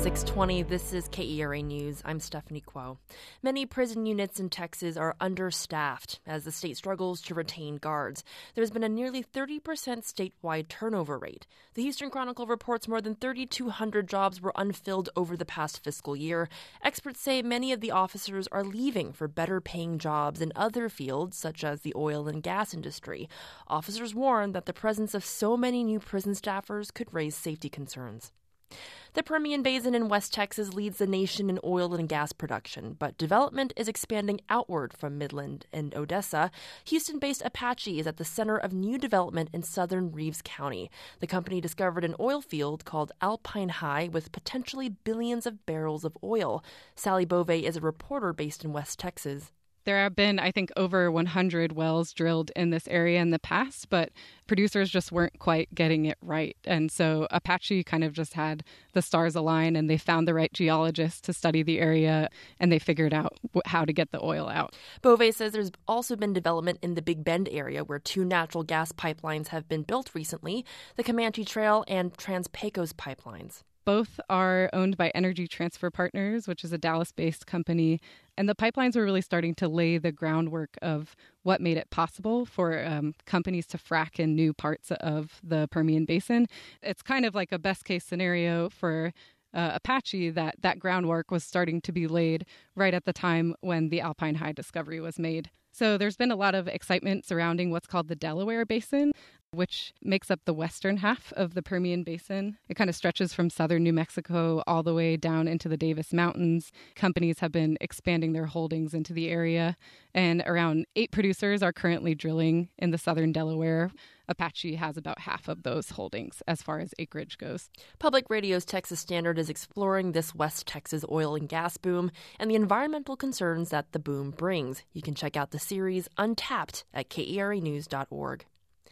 6:20, this is KERA News. I'm Stephanie Kuo. Many prison units in Texas are understaffed as the state struggles to retain guards. There's been a nearly 30% statewide turnover rate. The Houston Chronicle reports more than 3,200 jobs were unfilled over the past fiscal year. Experts say many of the officers are leaving for better paying jobs in other fields, such as the oil and gas industry. Officers warn that the presence of so many new prison staffers could raise safety concerns. The Permian Basin in West Texas leads the nation in oil and gas production, but development is expanding outward from Midland and Odessa. Houston-based Apache is at the center of new development in southern Reeves County. The company discovered an oil field called Alpine High with potentially billions of barrels of oil. Sally Bove is a reporter based in West Texas. There have been, I think, over 100 wells drilled in this area in the past, but producers just weren't quite getting it right. And so Apache kind of just had the stars align, and they found the right geologists to study the area, and they figured out how to get the oil out. Bove says there's also been development in the Big Bend area where two natural gas pipelines have been built recently, the Comanche Trail and Trans-Pecos pipelines. Both are owned by Energy Transfer Partners, which is a Dallas-based company. And the pipelines were really starting to lay the groundwork of what made it possible for companies to frack in new parts of the Permian Basin. It's kind of like a best-case scenario for Apache that groundwork was starting to be laid right at the time when the Alpine High discovery was made. So there's been a lot of excitement surrounding what's called the Delaware Basin, which makes up the western half of the Permian Basin. It kind of stretches from southern New Mexico all the way down into the Davis Mountains. Companies have been expanding their holdings into the area, and around 8 producers are currently drilling in the southern Delaware. Apache has about half of those holdings as far as acreage goes. Public Radio's Texas Standard is exploring this West Texas oil and gas boom and the environmental concerns that the boom brings. You can check out the series Untapped at KERAnews.org.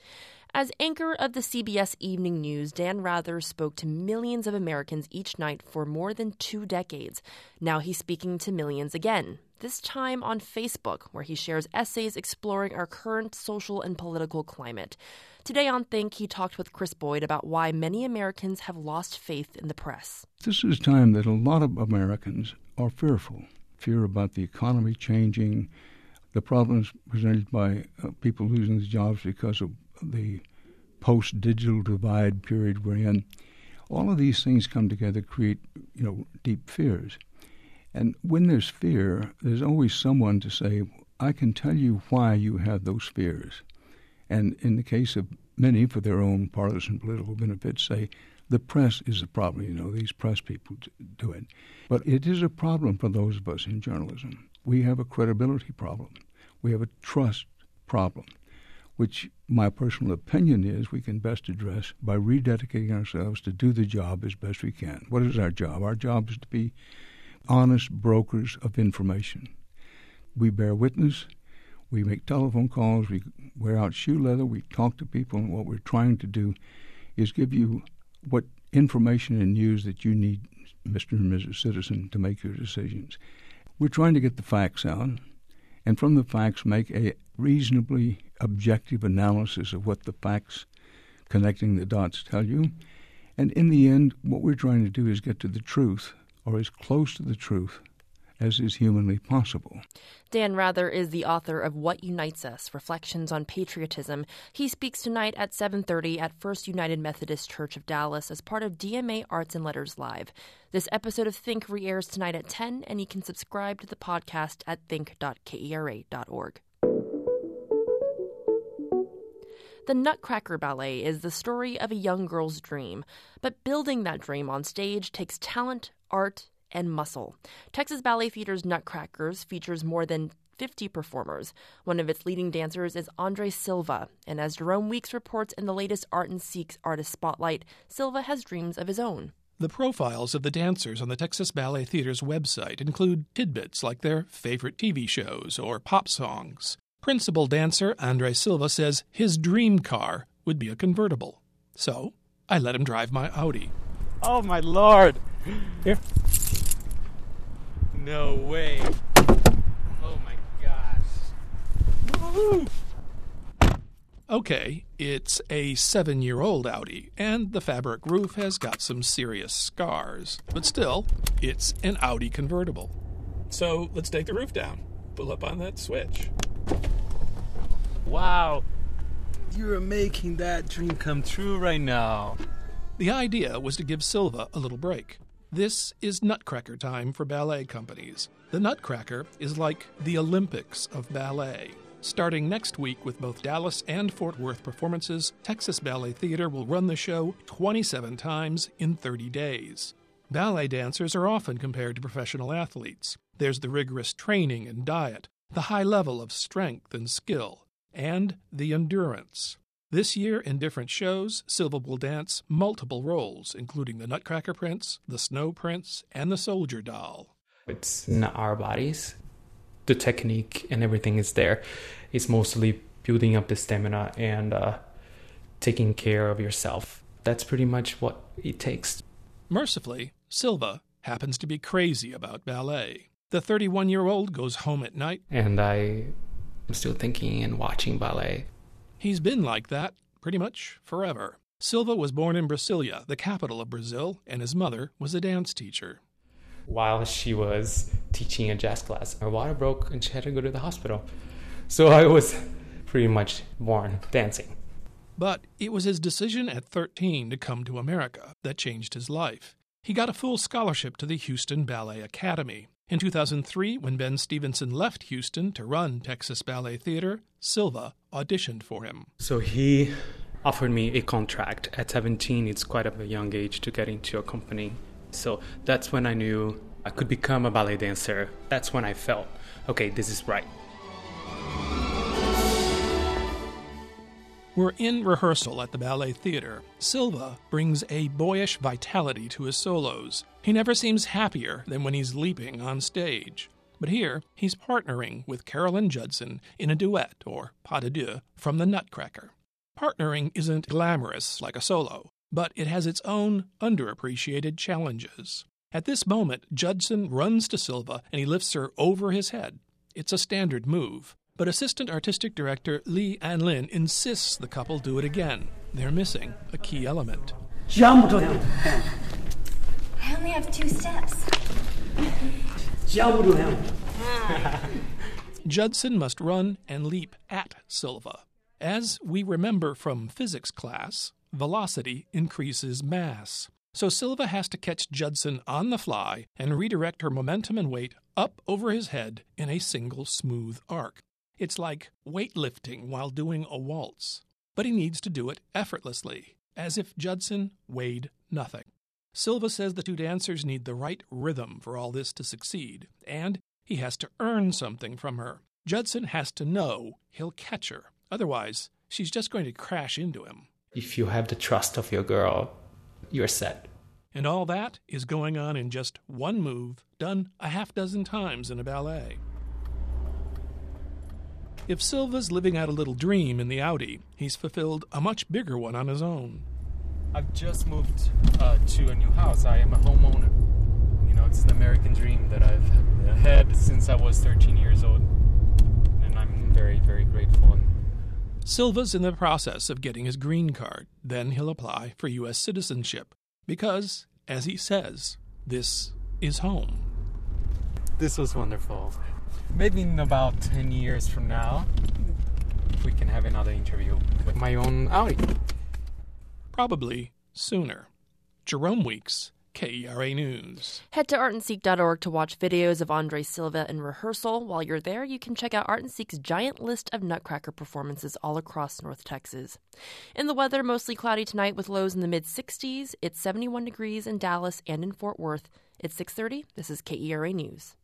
As anchor of the CBS Evening News, Dan Rather spoke to millions of Americans each night for more than 2 decades. Now he's speaking to millions again, this time on Facebook, where he shares essays exploring our current social and political climate. Today on Think, he talked with Chris Boyd about why many Americans have lost faith in the press. This is a time that a lot of Americans are fearful. Fear about the economy changing, the problems presented by people losing their jobs because of the post-digital divide period we're in. All of these things come together, create, deep fears. And when there's fear, there's always someone to say, I can tell you why you have those fears. And in the case of many, for their own partisan political benefits, say, the press is a problem. These press people do it. But it is a problem for those of us in journalism. We have a credibility problem. We have a trust problem, which my personal opinion is we can best address by rededicating ourselves to do the job as best we can. What is our job? Our job is to be honest brokers of information. We bear witness. We make telephone calls. We wear out shoe leather. We talk to people. And what we're trying to do is give you what information and news that you need, Mr. and Mrs. Citizen, to make your decisions. We're trying to get the facts out, and from the facts make a reasonably objective analysis of what the facts connecting the dots tell you. And in the end, what we're trying to do is get to the truth, or as close to the truth as is humanly possible. Dan Rather is the author of What Unites Us, Reflections on Patriotism. He speaks tonight at 7:30 at First United Methodist Church of Dallas as part of DMA Arts and Letters Live. This episode of Think re-airs tonight at 10, and you can subscribe to the podcast at think.kera.org. The Nutcracker Ballet is the story of a young girl's dream, but building that dream on stage takes talent, art, and muscle. Texas Ballet Theater's Nutcrackers features more than 50 performers. One of its leading dancers is Andre Silva, and as Jerome Weeks reports in the latest Art and Seek's Artist Spotlight, Silva has dreams of his own. The profiles of the dancers on the Texas Ballet Theater's website include tidbits like their favorite TV shows or pop songs. Principal dancer Andre Silva says his dream car would be a convertible. So I let him drive my Audi. Oh, my Lord. Here. No way. Oh, my gosh. Woo-hoo. Okay, it's a 7-year-old Audi, and the fabric roof has got some serious scars. But still, it's an Audi convertible. So let's take the roof down. Pull up on that switch. Wow. You're making that dream come true right now. The idea was to give Silva a little break. This is Nutcracker time for ballet companies. The Nutcracker is like the Olympics of ballet. Starting next week with both Dallas and Fort Worth performances, Texas Ballet Theater will run the show 27 times in 30 days. Ballet dancers are often compared to professional athletes. There's the rigorous training and diet, the high level of strength and skill, and the endurance. This year, in different shows, Silva will dance multiple roles, including the Nutcracker Prince, the Snow Prince, and the Soldier Doll. It's not our bodies. The technique and everything is there. It's mostly building up the stamina and taking care of yourself. That's pretty much what it takes. Mercifully, Silva happens to be crazy about ballet. The 31-year-old goes home at night. And I'm still thinking and watching ballet. He's been like that pretty much forever. Silva was born in Brasilia, the capital of Brazil, and his mother was a dance teacher. While she was teaching a jazz class, her water broke and she had to go to the hospital. So I was pretty much born dancing. But it was his decision at 13 to come to America that changed his life. He got a full scholarship to the Houston Ballet Academy. In 2003, when Ben Stevenson left Houston to run Texas Ballet Theater, Silva auditioned for him. So he offered me a contract. At 17, it's quite a young age to get into a company. So that's when I knew I could become a ballet dancer. That's when I felt, okay, this is right. We're in rehearsal at the Ballet Theater. Silva brings a boyish vitality to his solos. He never seems happier than when he's leaping on stage. But here, he's partnering with Carolyn Judson in a duet, or pas de deux, from the Nutcracker. Partnering isn't glamorous like a solo, but it has its own underappreciated challenges. At this moment, Judson runs to Silva and he lifts her over his head. It's a standard move, but Assistant Artistic Director Lee An Lin insists the couple do it again. They're missing a key element. I only have 2 steps. Judson must run and leap at Silva. As we remember from physics class, velocity increases mass. So Silva has to catch Judson on the fly and redirect her momentum and weight up over his head in a single smooth arc. It's like weightlifting while doing a waltz. But he needs to do it effortlessly, as if Judson weighed nothing. Silva says the two dancers need the right rhythm for all this to succeed, and he has to earn something from her. Judson has to know he'll catch her. Otherwise, she's just going to crash into him. If you have the trust of your girl, you're set. And all that is going on in just one move, done a half-dozen times in a ballet. If Silva's living out a little dream in the Audi, he's fulfilled a much bigger one on his own. I've just moved to a new house. I am a homeowner. You know, it's the American dream that I've had since I was 13 years old. And I'm very, very grateful. Silva's in the process of getting his green card. Then he'll apply for U.S. citizenship. Because, as he says, this is home. This was wonderful. Maybe in about 10 years from now, we can have another interview with my own Audi. Probably sooner. Jerome Weeks, KERA News. Head to artandseek.org to watch videos of Andre Silva in rehearsal. While you're there, you can check out Art and Seek's giant list of Nutcracker performances all across North Texas. In the weather, mostly cloudy tonight with lows in the mid-60s. It's 71 degrees in Dallas and in Fort Worth. It's 6:30. This is KERA News.